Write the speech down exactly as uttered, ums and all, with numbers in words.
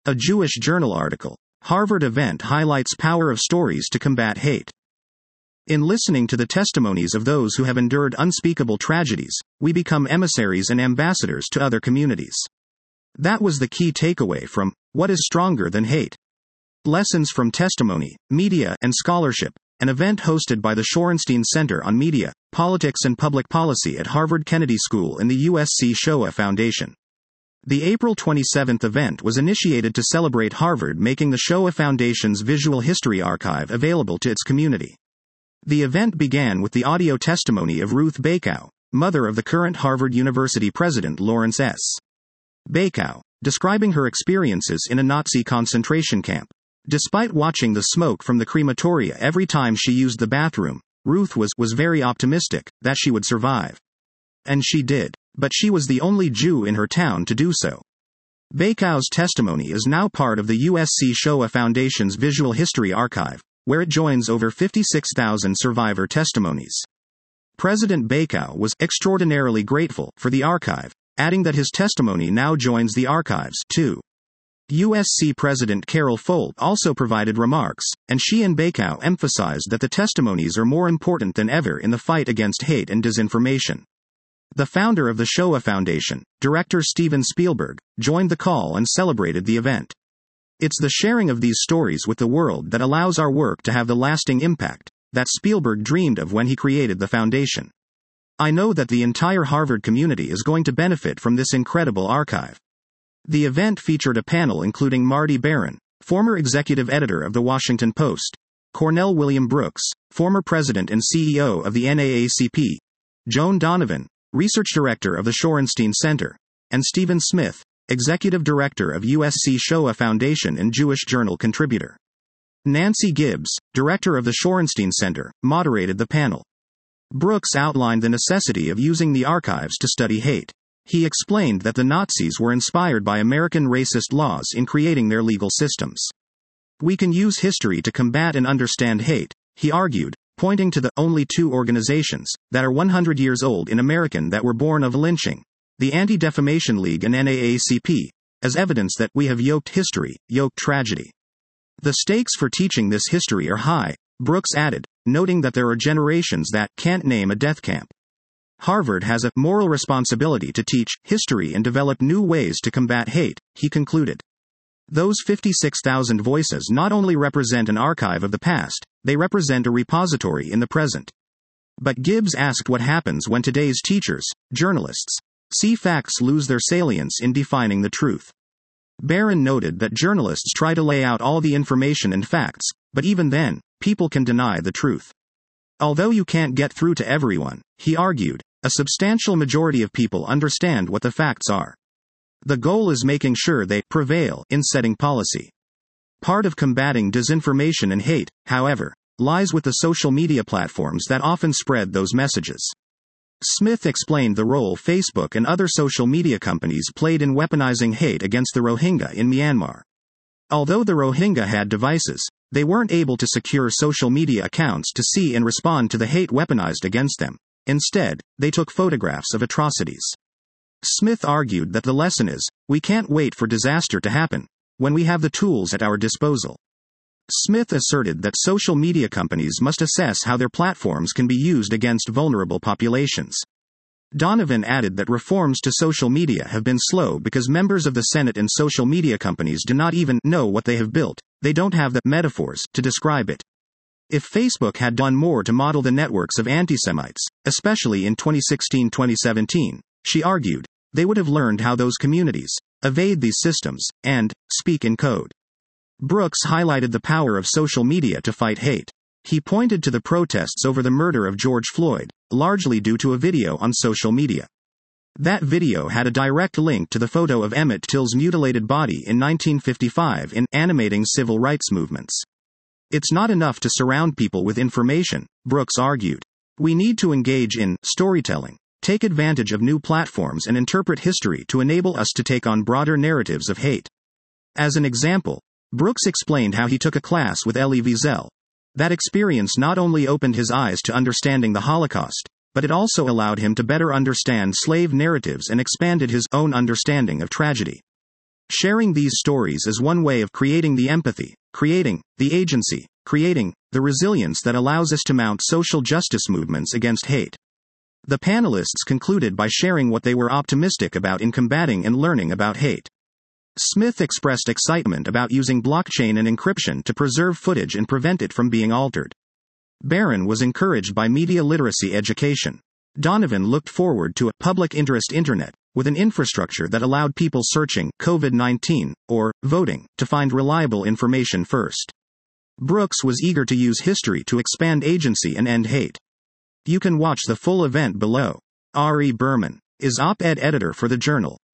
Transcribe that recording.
A Jewish Journal article. Harvard event highlights power of stories to combat hate. In listening to the testimonies of those who have endured unspeakable tragedies, we become emissaries and ambassadors to other communities. That was the key takeaway from What is Stronger Than Hate? Lessons from Testimony, Media, and Scholarship, an event hosted by the Shorenstein Center on Media, Politics and Public Policy at Harvard Kennedy School in the U S C Shoah Foundation. The April twenty-seventh event was initiated to celebrate Harvard making the Shoah Foundation's Visual History Archive available to its community. The event began with the audio testimony of Ruth Bacow, mother of the current Harvard University president Lawrence S. Bacow, describing her experiences in a Nazi concentration camp. Despite watching the smoke from the crematoria every time she used the bathroom, Ruth was, was very optimistic that she would survive. And she did. But she was the only Jew in her town to do so. Bacow's testimony is now part of the U S C Shoah Foundation's Visual History Archive, where it joins over fifty-six thousand survivor testimonies. President Bacow was extraordinarily grateful for the archive, adding that his testimony now joins the archives, too. U S C President Carol Folt also provided remarks, and she and Bacow emphasized that the testimonies are more important than ever in the fight against hate and disinformation. The founder of the Shoah Foundation, director Steven Spielberg, joined the call and celebrated the event. It's the sharing of these stories with the world that allows our work to have the lasting impact that Spielberg dreamed of when he created the foundation. I know that the entire Harvard community is going to benefit from this incredible archive. The event featured a panel including Marty Baron, former executive editor of The Washington Post, Cornell William Brooks, former president and C E O of the N double A C P, Joan Donovan, research director of the Shorenstein Center, and Stephen Smith, executive director of U S C Shoah Foundation and Jewish Journal contributor. Nancy Gibbs, director of the Shorenstein Center, moderated the panel. Brooks outlined the necessity of using the archives to study hate. He explained that the Nazis were inspired by American racist laws in creating their legal systems. We can use history to combat and understand hate, he argued, pointing to the only two organizations that are one hundred years old in American that were born of lynching, the Anti-Defamation League and N double A C P, as evidence that we have yoked history, yoked tragedy. The stakes for teaching this history are high, Brooks added, noting that there are generations that can't name a death camp. Harvard has a moral responsibility to teach history and develop new ways to combat hate, he concluded. Those fifty-six thousand voices not only represent an archive of the past, they represent a repository in the present. But Gibbs asked what happens when today's teachers, journalists, see facts lose their salience in defining the truth. Barron noted that journalists try to lay out all the information and facts, but even then, people can deny the truth. Although you can't get through to everyone, he argued, a substantial majority of people understand what the facts are. The goal is making sure they prevail in setting policy. Part of combating disinformation and hate, however, lies with the social media platforms that often spread those messages. Smith explained the role Facebook and other social media companies played in weaponizing hate against the Rohingya in Myanmar. Although the Rohingya had devices, they weren't able to secure social media accounts to see and respond to the hate weaponized against them. Instead, they took photographs of atrocities. Smith argued that the lesson is, we can't wait for disaster to happen, when we have the tools at our disposal. Smith asserted that social media companies must assess how their platforms can be used against vulnerable populations. Donovan added that reforms to social media have been slow because members of the Senate and social media companies do not even know what they have built, they don't have the metaphors to describe it. If Facebook had done more to model the networks of anti-Semites, especially in twenty sixteen to twenty seventeen, she argued, they would have learned how those communities evade these systems and speak in code. Brooks highlighted the power of social media to fight hate. He pointed to the protests over the murder of George Floyd, largely due to a video on social media. That video had a direct link to the photo of Emmett Till's mutilated body in nineteen fifty-five in Animating Civil Rights Movements. It's not enough to surround people with information, Brooks argued. We need to engage in storytelling, take advantage of new platforms and interpret history to enable us to take on broader narratives of hate. As an example, Brooks explained how he took a class with Elie Wiesel. That experience not only opened his eyes to understanding the Holocaust, but it also allowed him to better understand slave narratives and expanded his own understanding of tragedy. Sharing these stories is one way of creating the empathy, creating the agency, creating the resilience that allows us to mount social justice movements against hate. The panelists concluded by sharing what they were optimistic about in combating and learning about hate. Smith expressed excitement about using blockchain and encryption to preserve footage and prevent it from being altered. Barron was encouraged by media literacy education. Donovan looked forward to a public interest internet, with an infrastructure that allowed people searching COVID nineteen or voting to find reliable information first. Brooks was eager to use history to expand agency and end hate. You can watch the full event below. R E Berman is op-ed editor for the Journal.